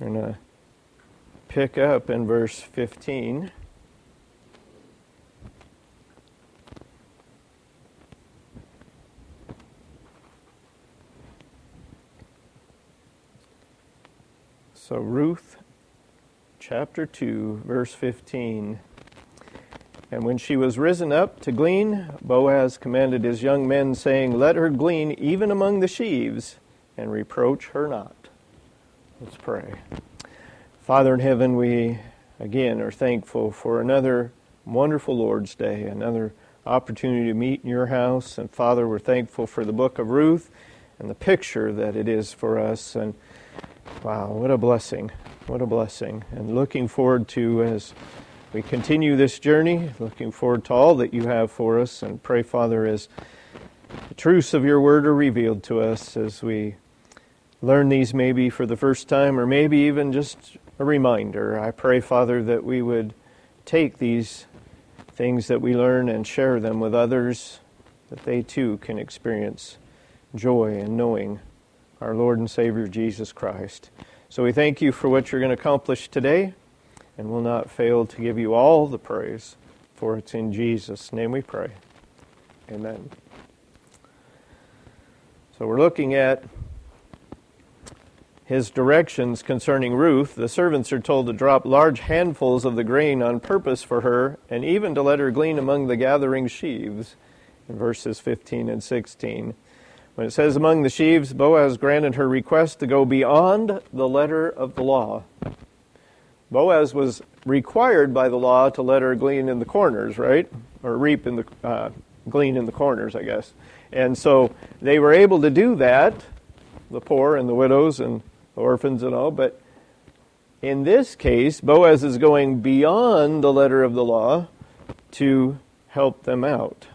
We're going to pick up in verse 15. So Ruth, chapter 2, verse 15. And when she was risen up to glean, Boaz commanded his young men, saying, Let her glean even among the sheaves, and reproach her not. Let's pray. Father in heaven, we again are thankful for another wonderful Lord's Day, another opportunity to meet in your house. And Father, we're thankful for the book of Ruth and the picture that it is for us. And wow, what a blessing. What a blessing. And looking forward to, as we continue this journey, looking forward to all that you have for us. And pray, Father, as the truths of your word are revealed to us, as we learn these maybe for the first time, or maybe even just a reminder. I pray, Father, that we would take these things that we learn and share them with others, that they too can experience joy in knowing our Lord and Savior Jesus Christ. So we thank you for what you're going to accomplish today, and will not fail to give you all the praise, for it's in Jesus' name we pray. Amen. So we're looking at his directions concerning Ruth. The servants are told to drop large handfuls of the grain on purpose for her, and even to let her glean among the gathering sheaves, in verses 15 and 16. When it says among the sheaves, Boaz granted her request to go beyond the letter of the law. Boaz was required by the law to let her glean in the corners, right? Or reap in the glean in the corners, I guess. And so they were able to do that, the poor and the widows and the orphans and all. But in this case, Boaz is going beyond the letter of the law to help them out.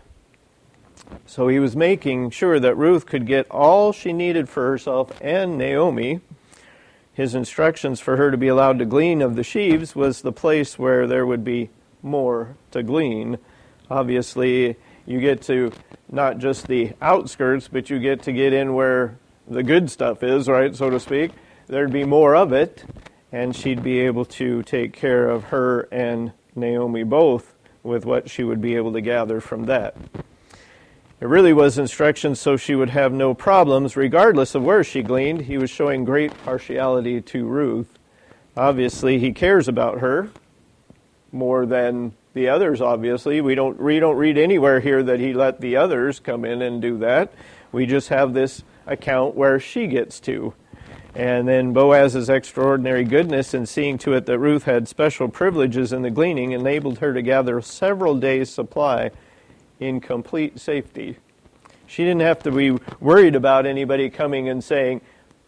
So he was making sure that Ruth could get all she needed for herself and Naomi. His instructions for her to be allowed to glean of the sheaves was the place where there would be more to glean. Obviously, you get to not just the outskirts, but you get in where the good stuff is, right, so to speak. There'd be more of it, and she'd be able to take care of her and Naomi both with what she would be able to gather from that. It really was instructions so she would have no problems, regardless of where she gleaned. He was showing great partiality to Ruth. Obviously, he cares about her more than the others, obviously. We don't read anywhere here that he let the others come in and do that. We just have this account where she gets to. And then Boaz's extraordinary goodness in seeing to it that Ruth had special privileges in the gleaning enabled her to gather several days' supply in complete safety. She didn't have to be worried about anybody coming and saying,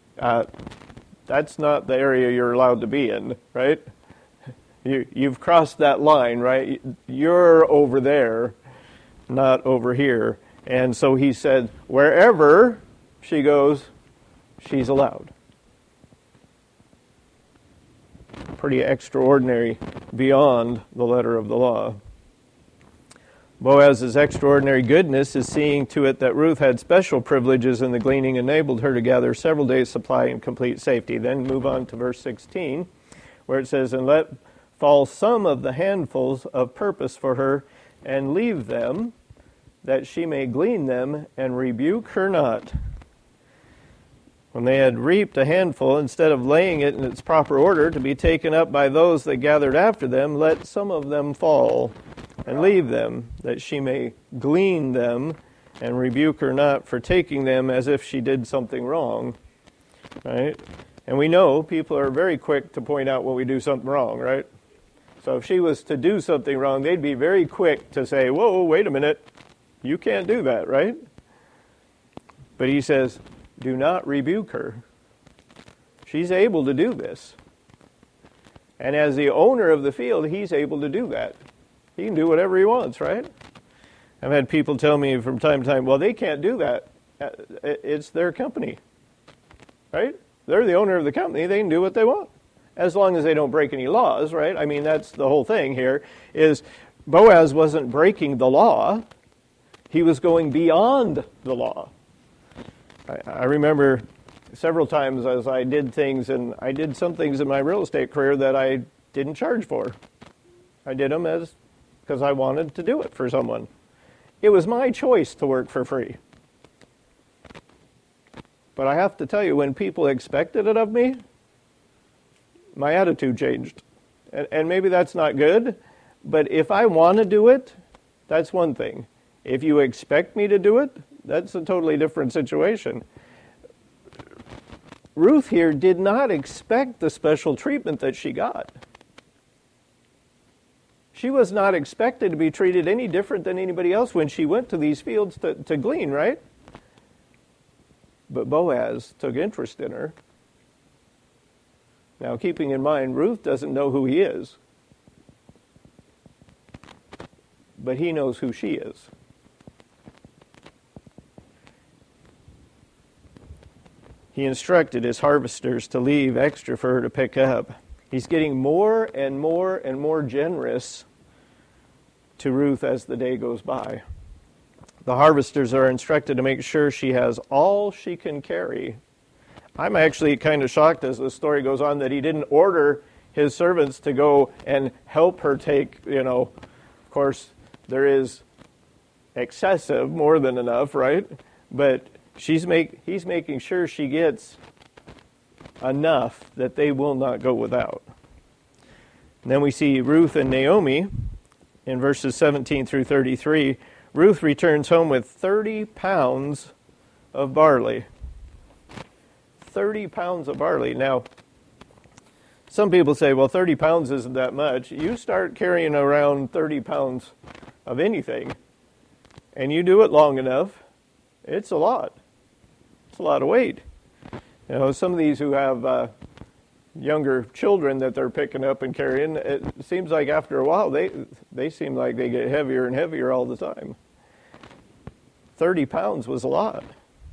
that's not the area you're allowed to be in, right? You've crossed that line, right? You're over there, not over here. And so he said, wherever she goes, she's allowed. Pretty extraordinary, beyond the letter of the law. Boaz's extraordinary goodness is seeing to it that Ruth had special privileges in the gleaning enabled her to gather several days' supply in complete safety. Then move on to verse 16, where it says, And let fall some of the handfuls of purpose for her, and leave them, that she may glean them, and rebuke her not. When they had reaped a handful, instead of laying it in its proper order to be taken up by those that gathered after them, let some of them fall, and leave them, that she may glean them, and rebuke her not for taking them as if she did something wrong. Right? And we know people are very quick to point out when we do something wrong, right? So if she was to do something wrong, they'd be very quick to say, whoa, wait a minute, you can't do that, right? But he says, do not rebuke her. She's able to do this. And as the owner of the field, he's able to do that. He can do whatever he wants, right? I've had people tell me from time to time, well, they can't do that. It's their company, right? They're the owner of the company. They can do what they want, as long as they don't break any laws, right? I mean, that's the whole thing here, is Boaz wasn't breaking the law. He was going beyond the law. I remember several times as I did things, and I did some things in my real estate career that I didn't charge for. I did them because I wanted to do it for someone. It was my choice to work for free. But I have to tell you, when people expected it of me, my attitude changed. And maybe that's not good, but if I want to do it, that's one thing. If you expect me to do it, that's a totally different situation. Ruth here did not expect the special treatment that she got. She was not expected to be treated any different than anybody else when she went to these fields to glean, right? But Boaz took interest in her. Now, keeping in mind, Ruth doesn't know who he is, but he knows who she is. He instructed his harvesters to leave extra for her to pick up. He's getting more and more and more generous to Ruth as the day goes by. The harvesters are instructed to make sure she has all she can carry. I'm actually kind of shocked as the story goes on that he didn't order his servants to go and help her take, of course, there is excessive, more than enough, right? But he's making sure she gets enough that they will not go without. And then we see Ruth and Naomi in verses 17 through 33. Ruth returns home with 30 pounds of barley. 30 pounds of barley. Now, some people say, well, 30 pounds isn't that much. You start carrying around 30 pounds of anything, and you do it long enough, it's a lot. It's a lot of weight. Some of these who have younger children that they're picking up and carrying, it seems like after a while they seem like they get heavier and heavier all the time. 30 pounds was a lot.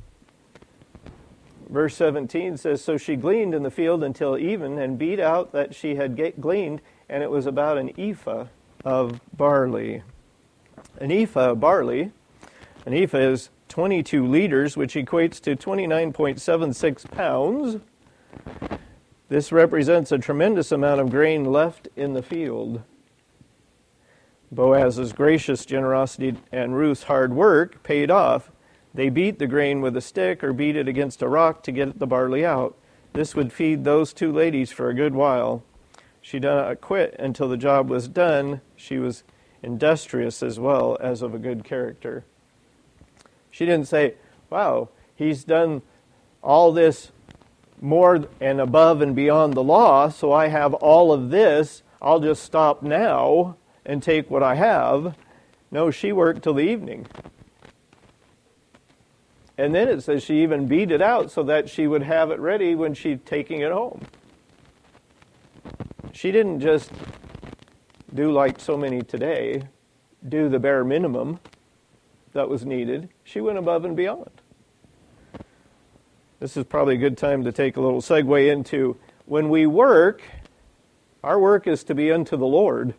Verse 17 says, so she gleaned in the field until even and beat out that she had gleaned, and it was about an ephah of barley. An ephah of barley, an ephah is 22 liters, which equates to 29.76 pounds. This represents a tremendous amount of grain left in the field. Boaz's gracious generosity and Ruth's hard work paid off. They beat the grain with a stick or beat it against a rock to get the barley out. This would feed those two ladies for a good while. She did not quit until the job was done. She was industrious as well as of a good character. She didn't say, wow, he's done all this more and above and beyond the law, so I have all of this. I'll just stop now and take what I have. No, she worked till the evening. And then it says she even beat it out so that she would have it ready when she's taking it home. She didn't just do like so many today, do the bare minimum that was needed. She went above and beyond. This is probably a good time to take a little segue into when we work, our work is to be unto the Lord.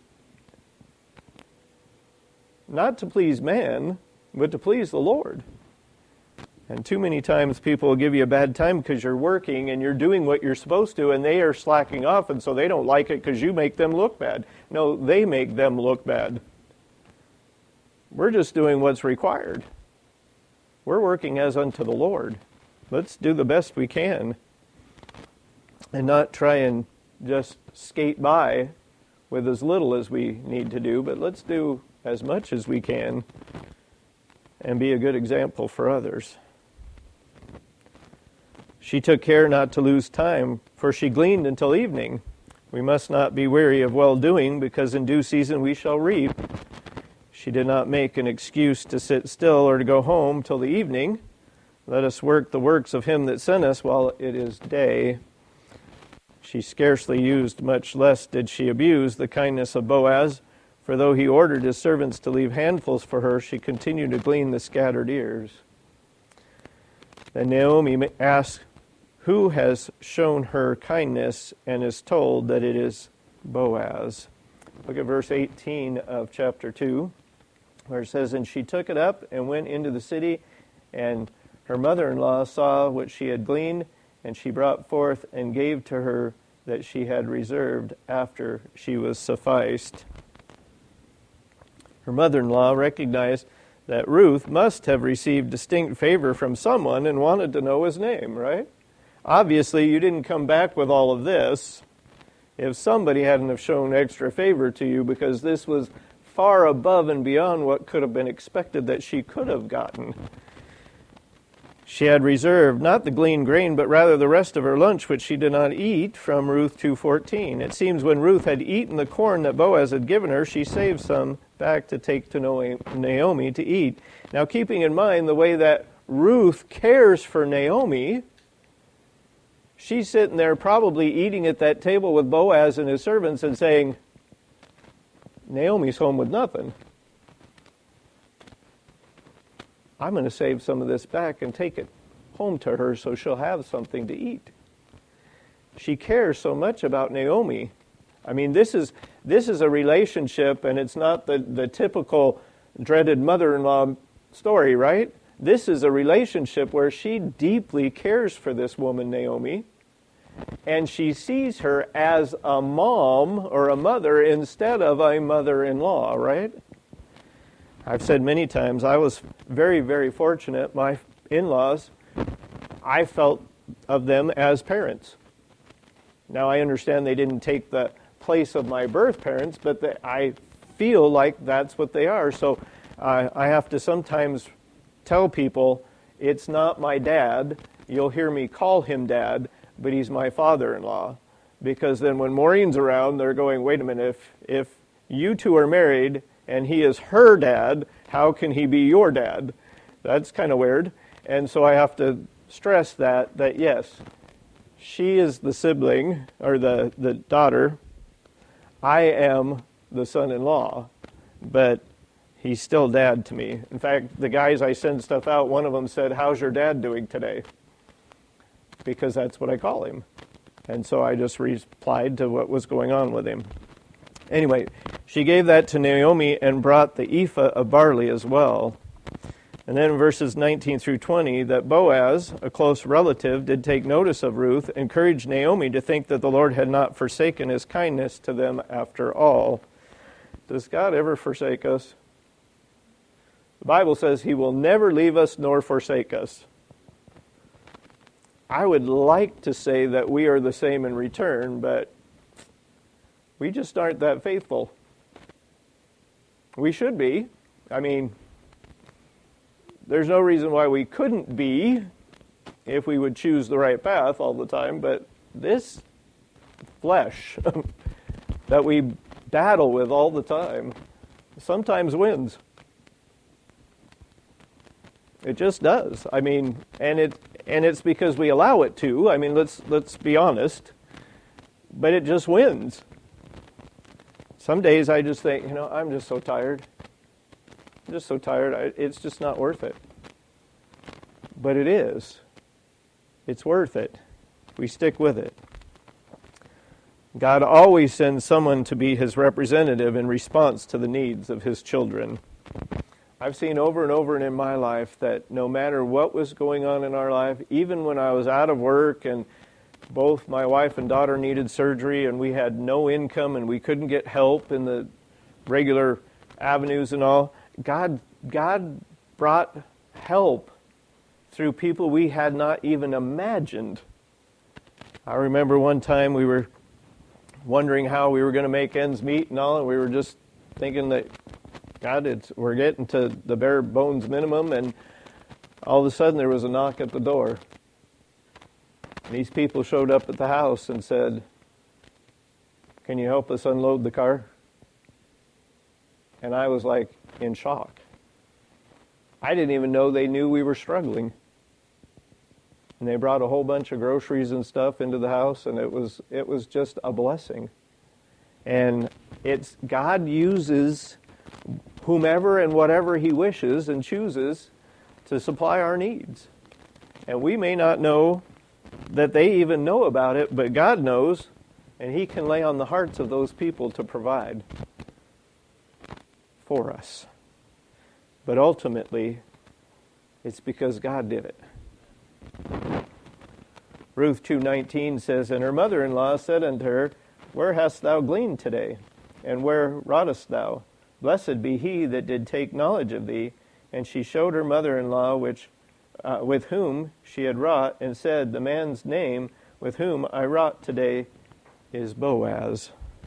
Not to please man, but to please the Lord. And too many times people will give you a bad time because you're working and you're doing what you're supposed to, and they are slacking off, and so they don't like it because you make them look bad. No, they make them look bad. We're just doing what's required. We're working as unto the Lord. Let's do the best we can and not try and just skate by with as little as we need to do, but let's do as much as we can and be a good example for others. She took care not to lose time, for she gleaned until evening. We must not be weary of well-doing, because in due season we shall reap. She did not make an excuse to sit still or to go home till the evening. Let us work the works of him that sent us while it is day. She scarcely used, much less did she abuse, the kindness of Boaz, for though he ordered his servants to leave handfuls for her, she continued to glean the scattered ears. Then Naomi asks, who has shown her kindness, and is told that it is Boaz. Look at verse 18 of chapter 2, where it says, and she took it up and went into the city, and her mother-in-law saw what she had gleaned, And she brought forth and gave to her that she had reserved after she was sufficed. Her mother-in-law recognized that Ruth must have received distinct favor from someone and wanted to know his name, right? Obviously, you didn't come back with all of this if somebody hadn't have shown extra favor to you, because this was far above and beyond what could have been expected that she could have gotten. She had reserved not the gleaned grain, but rather the rest of her lunch, which she did not eat, from Ruth 2:14. It seems when Ruth had eaten the corn that Boaz had given her, she saved some back to take to Naomi to eat. Now, keeping in mind the way that Ruth cares for Naomi, she's sitting there probably eating at that table with Boaz and his servants and saying, Naomi's home with nothing. I'm going to save some of this back and take it home to her so she'll have something to eat. She cares so much about Naomi. I mean, this is a relationship, and it's not the typical dreaded mother-in-law story, right? This is a relationship where she deeply cares for this woman, Naomi, and she sees her as a mom or a mother instead of a mother-in-law, right? I've said many times, I was very, very fortunate. My in-laws, I felt of them as parents. Now, I understand they didn't take the place of my birth parents, but I feel like that's what they are. So I have to sometimes tell people, it's not my dad. You'll hear me call him dad, but he's my father-in-law. Because then when Maureen's around, they're going, wait a minute, if you two are married and he is her dad, how can he be your dad? That's kind of weird. And so I have to stress that yes, she is the sibling, or the daughter. I am the son-in-law, but he's still dad to me. In fact, the guys I send stuff out, one of them said, how's your dad doing today? Because that's what I call him. And so I just replied to what was going on with him. Anyway, she gave that to Naomi and brought the ephah of barley as well. And then in verses 19 through 20, that Boaz, a close relative, did take notice of Ruth, encouraged Naomi to think that the Lord had not forsaken his kindness to them after all. Does God ever forsake us? The Bible says he will never leave us nor forsake us. I would like to say that we are the same in return, but we just aren't that faithful. We should be. I mean, there's no reason why we couldn't be if we would choose the right path all the time, but this flesh that we battle with all the time sometimes wins. It just does. I mean, and it's because we allow it to. I mean, let's be honest. But it just wins. Some days I just think, I'm just so tired. I'm just so tired. It's just not worth it. But it is. It's worth it. We stick with it. God always sends someone to be his representative in response to the needs of his children. I've seen over and over in my life that no matter what was going on in our life, even when I was out of work and both my wife and daughter needed surgery and we had no income and we couldn't get help in the regular avenues and all, God brought help through people we had not even imagined. I remember one time we were wondering how we were going to make ends meet and all, and we were just thinking that, God, we're getting to the bare bones minimum, and all of a sudden there was a knock at the door. And these people showed up at the house and said, can you help us unload the car? And I was like in shock. I didn't even know they knew we were struggling. And they brought a whole bunch of groceries and stuff into the house, and it was just a blessing. And God uses whomever and whatever he wishes and chooses to supply our needs. And we may not know that they even know about it, but God knows, and he can lay on the hearts of those people to provide for us. But ultimately, it's because God did it. Ruth 2:19 says, And her mother-in-law said unto her, Where hast thou gleaned today? And where wrougest thou? Blessed be he that did take knowledge of thee. And she showed her mother-in-law with whom she had wrought, and said, The man's name with whom I wrought today is Boaz.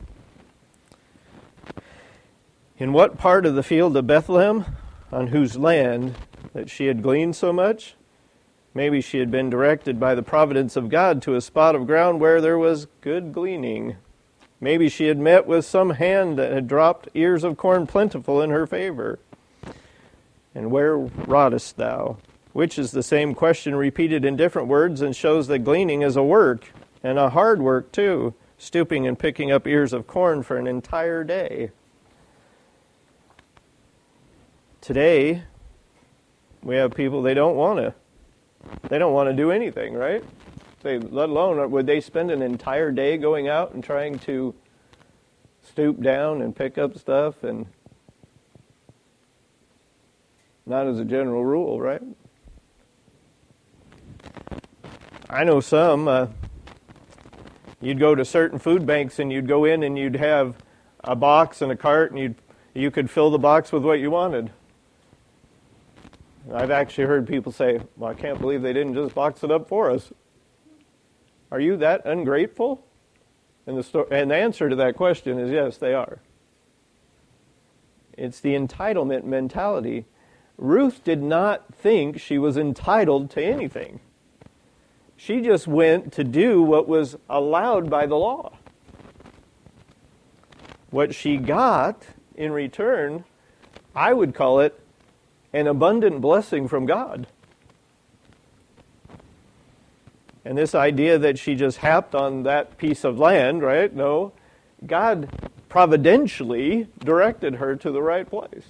In what part of the field of Bethlehem, on whose land that she had gleaned so much? Maybe she had been directed by the providence of God to a spot of ground where there was good gleaning. Maybe she had met with some hand that had dropped ears of corn plentiful in her favor. And where wroughtest thou? Which is the same question repeated in different words and shows that gleaning is a work, and a hard work too, stooping and picking up ears of corn for an entire day. Today, we have people, they don't want to do anything, right? Let alone, would they spend an entire day going out and trying to stoop down and pick up stuff? And not as a general rule, right? I know some, you'd go to certain food banks and you'd go in and you'd have a box and a cart and you could fill the box with what you wanted. I've actually heard people say, well, I can't believe they didn't just box it up for us. Are you that ungrateful? And the answer to that question is yes, they are. It's the entitlement mentality. Ruth did not think she was entitled to anything. She just went to do what was allowed by the law. What she got in return, I would call it an abundant blessing from God. And this idea that she just happed on that piece of land, right? No, God providentially directed her to the right place.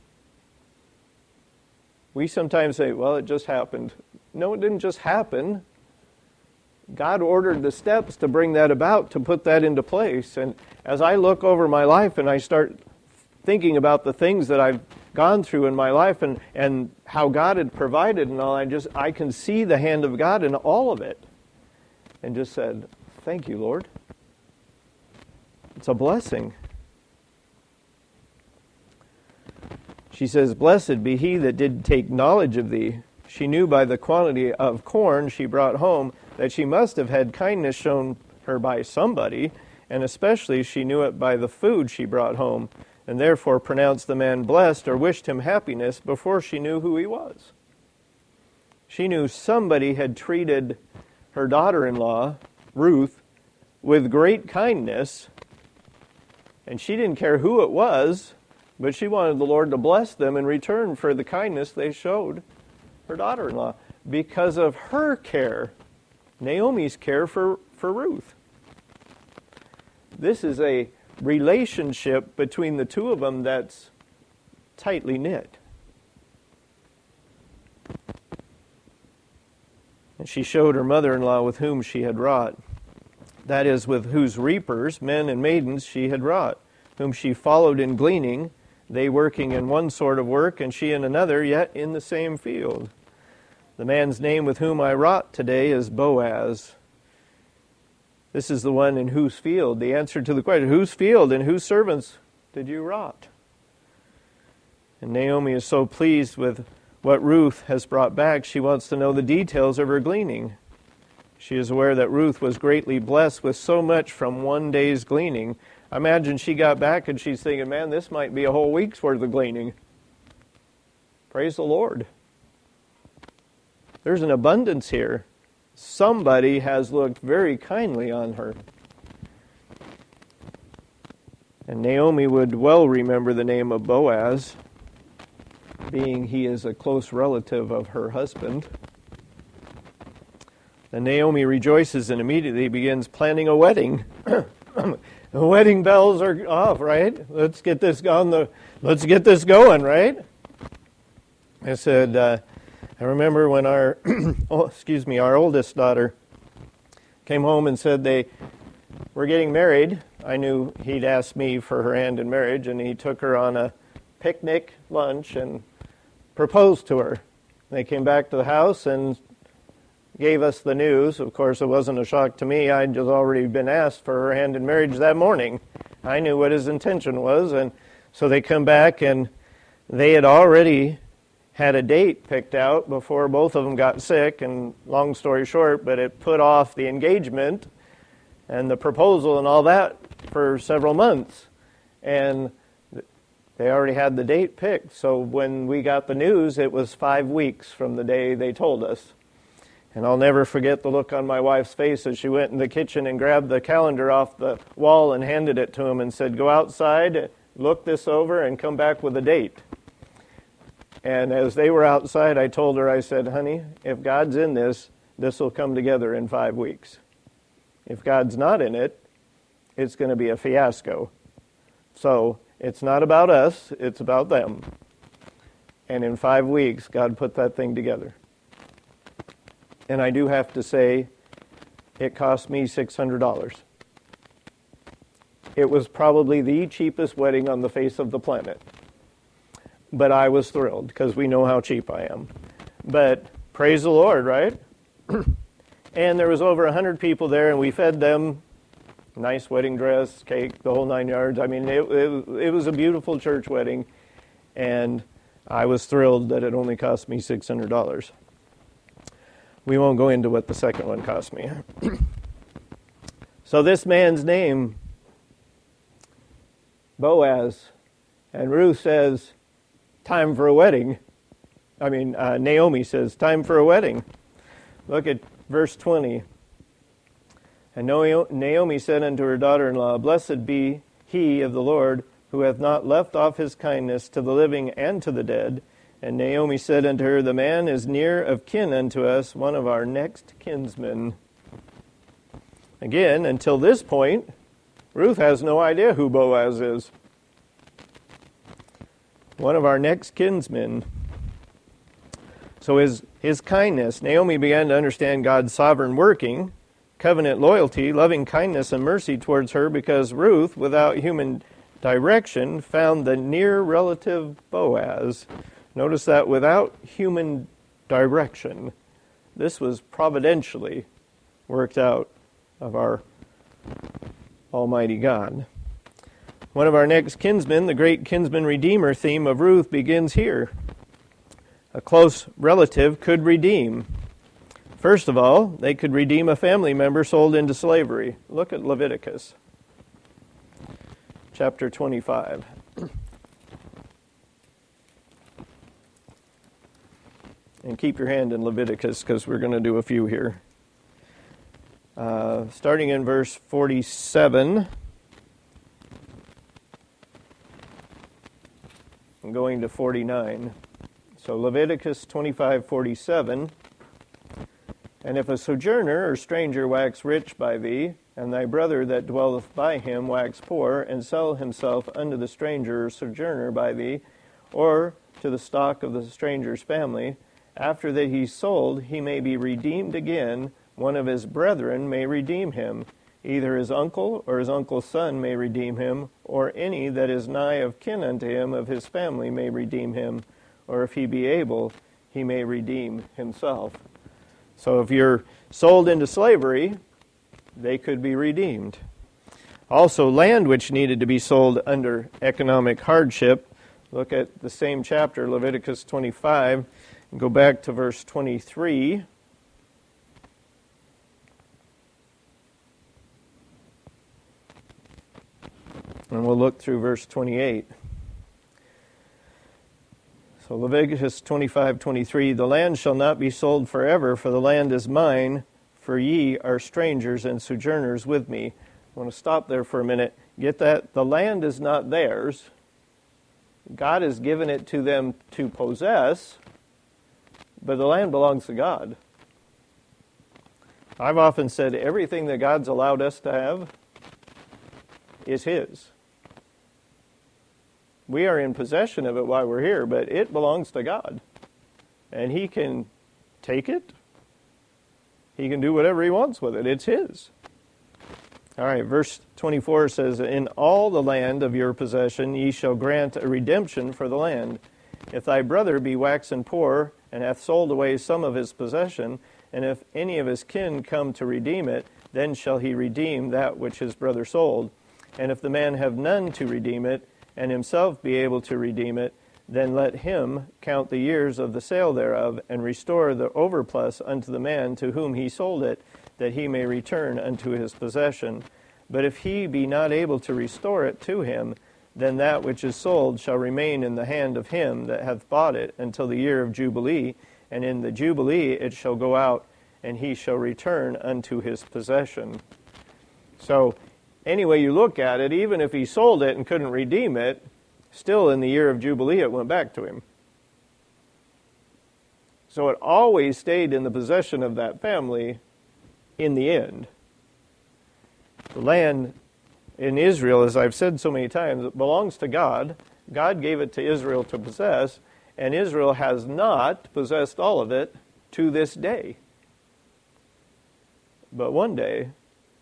We sometimes say, well, it just happened. No, it didn't just happen. God ordered the steps to bring that about, to put that into place. And as I look over my life and I start thinking about the things that I've gone through in my life and how God had provided and all, I can see the hand of God in all of it. And just said, thank you, Lord. It's a blessing. She says, Blessed be he that did take knowledge of thee. She knew by the quantity of corn she brought home that she must have had kindness shown her by somebody, and especially she knew it by the food she brought home, and therefore pronounced the man blessed or wished him happiness before she knew who he was. She knew somebody had treated her daughter-in-law, Ruth, with great kindness, and she didn't care who it was, but she wanted the Lord to bless them in return for the kindness they showed her daughter-in-law because of her care, Naomi's care for Ruth. This is a relationship between the two of them that's tightly knit. And she showed her mother-in-law with whom she had wrought. That is, with whose reapers, men and maidens, she had wrought, whom she followed in gleaning, they working in one sort of work, and she in another, yet in the same field. The man's name with whom I wrought today is Boaz. This is the one in whose field. The answer to the question, whose field and whose servants did you wrought? And Naomi is so pleased with what Ruth has brought back, she wants to know the details of her gleaning. She is aware that Ruth was greatly blessed with so much from one day's gleaning. I imagine she got back and she's thinking, man, this might be a whole week's worth of gleaning. Praise the Lord. There's an abundance here. Somebody has looked very kindly on her. And Naomi would well remember the name of Boaz, being he is a close relative of her husband. And Naomi rejoices and immediately begins planning a wedding. The wedding bells are off, right? Let's get this going, right? I said, I remember when our oldest daughter came home and said they were getting married. I knew he'd asked me for her hand in marriage, and he took her on a picnic lunch and proposed to her. They came back to the house, and gave us the news. Of course, it wasn't a shock to me. I'd just already been asked for her hand in marriage that morning. I knew what his intention was, and so they come back, and they had already had a date picked out before both of them got sick, and long story short, but it put off the engagement and the proposal and all that for several months. And they already had the date picked. So when we got the news, it was 5 weeks from the day they told us. And I'll never forget the look on my wife's face as she went in the kitchen and grabbed the calendar off the wall and handed it to him and said, "Go outside, look this over, and come back with a date." And as they were outside, I told her, I said, "Honey, if God's in this, this will come together in 5 weeks. If God's not in it, it's going to be a fiasco." So it's not about us, it's about them. And in 5 weeks, God put that thing together. And I do have to say, it cost me $600. It was probably the cheapest wedding on the face of the planet. But I was thrilled, because we know how cheap I am. But praise the Lord, right? And there was over 100 people there, and we fed them nice wedding dress, cake, the whole 9 yards. I mean, it was a beautiful church wedding, and I was thrilled that it only cost me $600. We won't go into what the second one cost me. So this man's name, Boaz, and Ruth says, "Time for a wedding." Naomi says, "Time for a wedding." Look at verse 20. And Naomi said unto her daughter-in-law, "Blessed be he of the Lord, who hath not left off his kindness to the living and to the dead." And Naomi said unto her, "The man is near of kin unto us, one of our next kinsmen." Again, until this point, Ruth has no idea who Boaz is. One of our next kinsmen. So his kindness, Naomi began to understand God's sovereign working, covenant loyalty, loving kindness, and mercy towards her, because Ruth, without human direction, found the near relative Boaz. Notice that, without human direction. This was providentially worked out of our Almighty God. One of our next kinsmen, the great kinsman redeemer theme of Ruth, begins here. A close relative could redeem. First of all, they could redeem a family member sold into slavery. Look at Leviticus chapter 25. And keep your hand in Leviticus, because we're going to do a few here. Starting in verse 47 and going to 49. So Leviticus 25:47. And if a sojourner or stranger wax rich by thee, and thy brother that dwelleth by him wax poor, and sell himself unto the stranger or sojourner by thee, or to the stock of the stranger's family, after that he's sold, he may be redeemed again. One of his brethren may redeem him. Either his uncle or his uncle's son may redeem him, or any that is nigh of kin unto him of his family may redeem him, or if he be able, he may redeem himself. So if you're sold into slavery, they could be redeemed. Also, land which needed to be sold under economic hardship. Look at the same chapter, Leviticus 25, and go back to verse 23. And we'll look through verse 28. So Leviticus 25:23, "The land shall not be sold forever, for the land is mine, for ye are strangers and sojourners with me." I want to stop there for a minute. Get that? The land is not theirs. God has given it to them to possess, but the land belongs to God. I've often said everything that God's allowed us to have is His. We are in possession of it while we're here, but it belongs to God. And He can take it. He can do whatever He wants with it. It's His. All right, verse 24 says, "In all the land of your possession ye shall grant a redemption for the land. If thy brother be waxen poor, and hath sold away some of his possession, and if any of his kin come to redeem it, then shall he redeem that which his brother sold. And if the man have none to redeem it, and himself be able to redeem it, then let him count the years of the sale thereof, and restore the overplus unto the man to whom he sold it, that he may return unto his possession. But if he be not able to restore it to him, then that which is sold shall remain in the hand of him that hath bought it until the year of Jubilee, and in the Jubilee it shall go out, and he shall return unto his possession. So, any way you look at it, even if he sold it and couldn't redeem it, still in the year of Jubilee it went back to him. So it always stayed in the possession of that family in the end. The land in Israel, as I've said so many times, it belongs to God. God gave it to Israel to possess, and Israel has not possessed all of it to this day. But one day,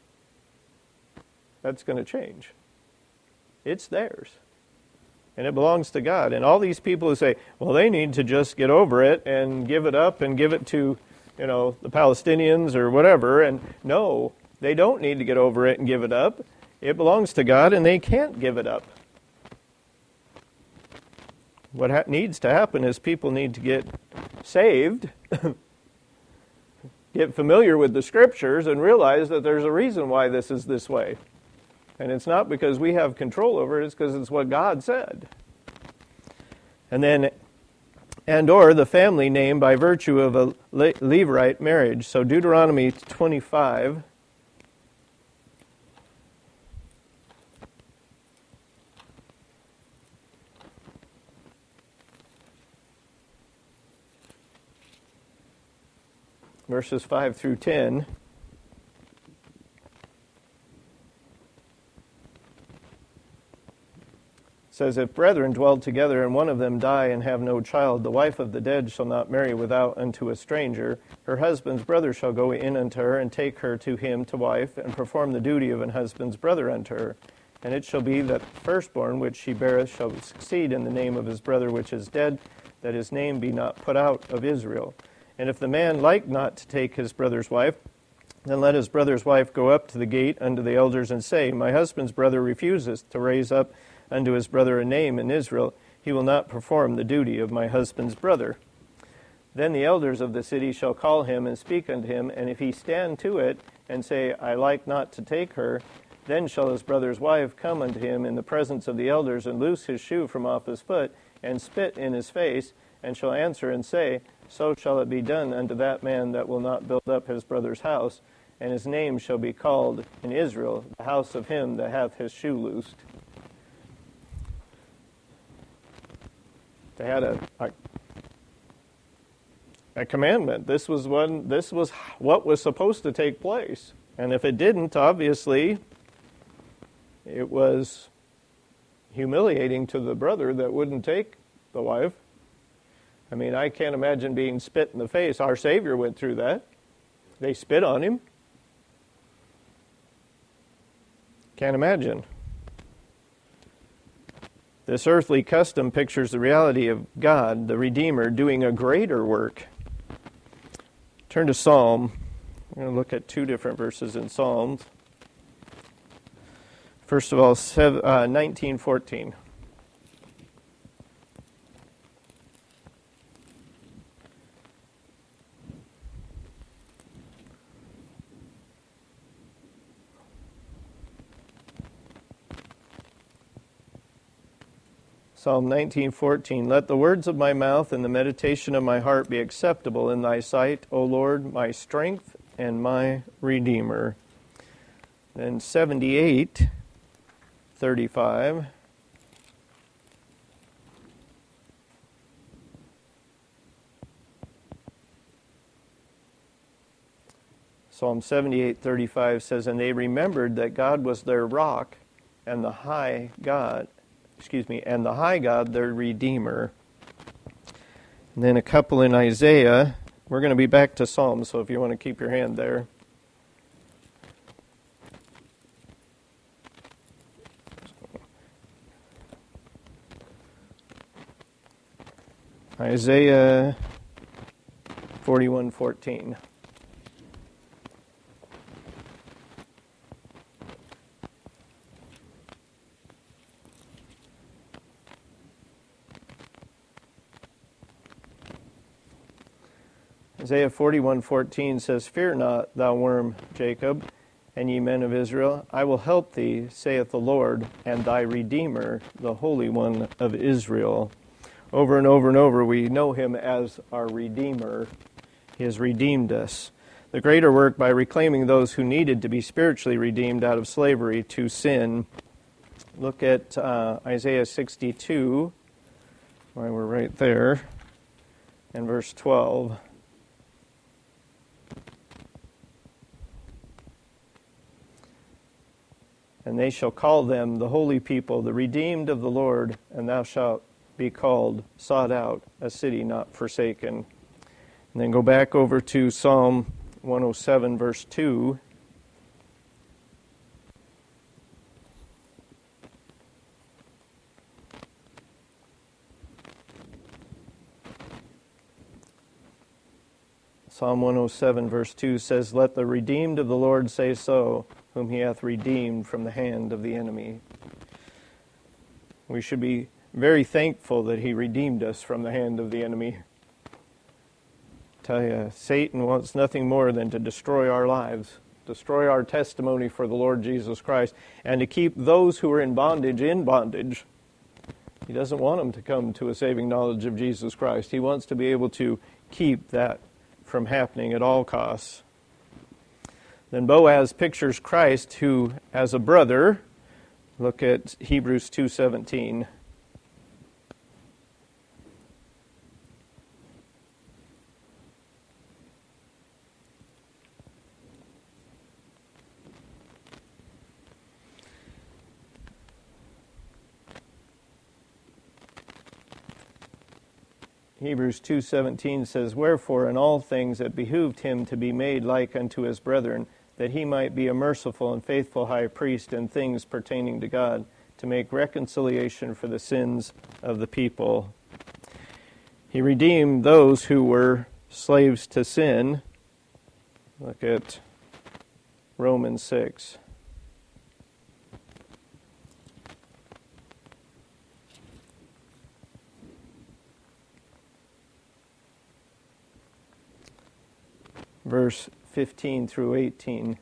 that's going to change. It's theirs. And it belongs to God. And all these people who say, well, they need to just get over it and give it up and give it to, the Palestinians or whatever. And no, they don't need to get over it and give it up. It belongs to God, and they can't give it up. What needs to happen is people need to get saved, get familiar with the Scriptures, and realize that there's a reason why this is this way. And it's not because we have control over it, it's because it's what God said. And then, or the family name by virtue of a Levirate marriage. So Deuteronomy 25. Verses 5 through 10. Says, if brethren dwell together, and one of them die and have no child, the wife of the dead shall not marry without unto a stranger. Her husband's brother shall go in unto her, and take her to him to wife, and perform the duty of an husband's brother unto her. And it shall be that the firstborn which she beareth shall succeed in the name of his brother which is dead, that his name be not put out of Israel. And if the man like not to take his brother's wife, then let his brother's wife go up to the gate unto the elders, and say, my husband's brother refuseth to raise up unto his brother a name in Israel. He will not perform the duty of my husband's brother. Then the elders of the city shall call him and speak unto him, and if he stand to it, and say, I like not to take her, then shall his brother's wife come unto him in the presence of the elders, and loose his shoe from off his foot, and spit in his face, and shall answer and say, so shall it be done unto that man that will not build up his brother's house, and his name shall be called in Israel, the house of him that hath his shoe loosed. They had a commandment. This was what was supposed to take place. And if it didn't, obviously, it was humiliating to the brother that wouldn't take the wife. I mean, I can't imagine being spit in the face. Our Savior went through that. They spit on him. Can't imagine. This earthly custom pictures the reality of God, the Redeemer, doing a greater work. Turn to Psalm. We're going to look at two different verses in Psalms. First of all, 19:14. Psalm 19:14, let the words of my mouth and the meditation of my heart be acceptable in thy sight, O Lord, my strength and my Redeemer. Then 78:35. Psalm 78:35 says, and they remembered that God was their rock and the high God, their Redeemer. And then a couple in Isaiah. We're going to be back to Psalms, so if you want to keep your hand there. Isaiah 41:14. Isaiah 41:14 says, "Fear not, thou worm Jacob, and ye men of Israel. I will help thee, saith the Lord, and thy Redeemer, the Holy One of Israel." Over and over and over, we know him as our Redeemer. He has redeemed us. The greater work by reclaiming those who needed to be spiritually redeemed out of slavery to sin. Look at Isaiah 62, while we're right there, and verse 12. "And they shall call them the holy people, the redeemed of the Lord, and thou shalt be called, sought out, a city not forsaken." And then go back over to Psalm 107, verse 2. Psalm 107, verse 2 says, "Let the redeemed of the Lord say so, whom he hath redeemed from the hand of the enemy." We should be very thankful that he redeemed us from the hand of the enemy. Tell you, Satan wants nothing more than to destroy our lives, destroy our testimony for the Lord Jesus Christ, and to keep those who are in bondage in bondage. He doesn't want them to come to a saving knowledge of Jesus Christ. He wants to be able to keep that from happening at all costs. Then Boaz pictures Christ, who, as a brother, look at Hebrews 2:17. Hebrews 2:17 says, "Wherefore in all things it behooved him to be made like unto his brethren, that he might be a merciful and faithful high priest in things pertaining to God, to make reconciliation for the sins of the people." He redeemed those who were slaves to sin. Look at Romans 6. Verse 15 through 18.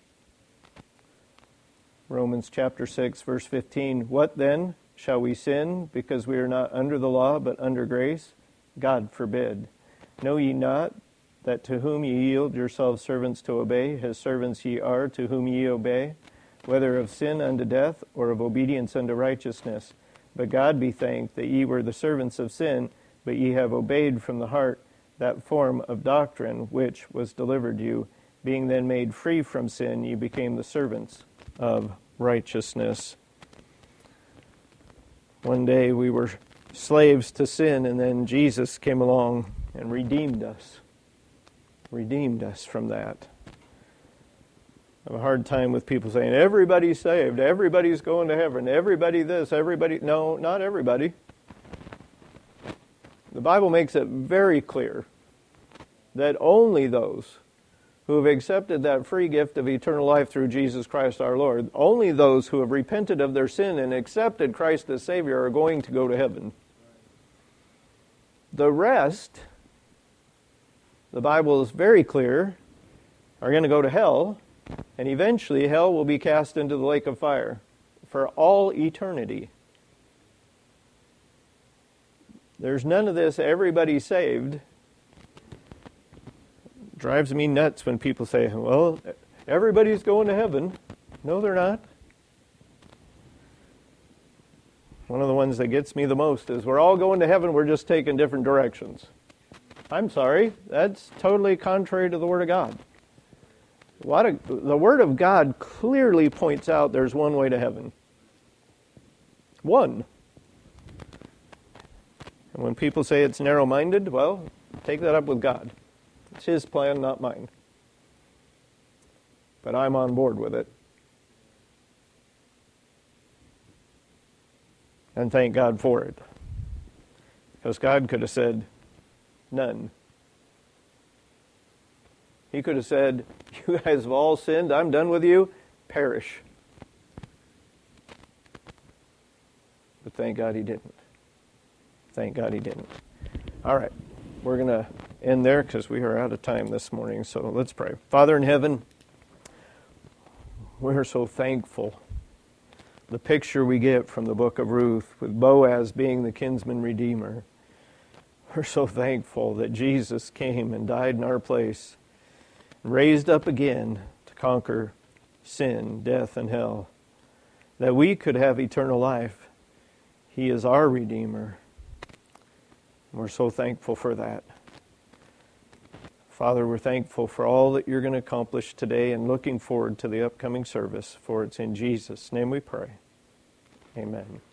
Romans chapter 6, verse 15. "What then? Shall we sin, because we are not under the law, but under grace? God forbid. Know ye not that to whom ye yield yourselves servants to obey, his servants ye are to whom ye obey, whether of sin unto death, or of obedience unto righteousness? But God be thanked that ye were the servants of sin, but ye have obeyed from the heart that form of doctrine which was delivered you. Being then made free from sin, ye became the servants of righteousness." One day we were slaves to sin, and then Jesus came along and redeemed us from that. I have a hard time with people saying, everybody's saved, everybody's going to heaven, everybody this, everybody... No, not everybody. The Bible makes it very clear that only those who have accepted that free gift of eternal life through Jesus Christ our Lord, only those who have repented of their sin and accepted Christ as Savior are going to go to heaven. The rest, the Bible is very clear, are going to go to hell, and eventually hell will be cast into the lake of fire for all eternity. There's none of this, everybody's saved. It drives me nuts when people say, well, everybody's going to heaven. No, they're not. One of the ones that gets me the most is, we're all going to heaven, we're just taking different directions. I'm sorry, that's totally contrary to the Word of God. The Word of God clearly points out there's one way to heaven. One. And when people say it's narrow-minded, well, take that up with God. It's His plan, not mine. But I'm on board with it. And thank God for it. Because God could have said, none. He could have said, you guys have all sinned, I'm done with you, perish. But thank God he didn't. Thank God he didn't. All right, we're going to end there because we are out of time this morning, so let's pray. Father in heaven, we're so thankful. The picture we get from the book of Ruth with Boaz being the kinsman redeemer. We're so thankful that Jesus came and died in our place, raised up again to conquer sin, death, and hell, that we could have eternal life. He is our Redeemer. We're so thankful for that. Father, we're thankful for all that you're going to accomplish today and looking forward to the upcoming service, for it's in Jesus' name we pray. Amen.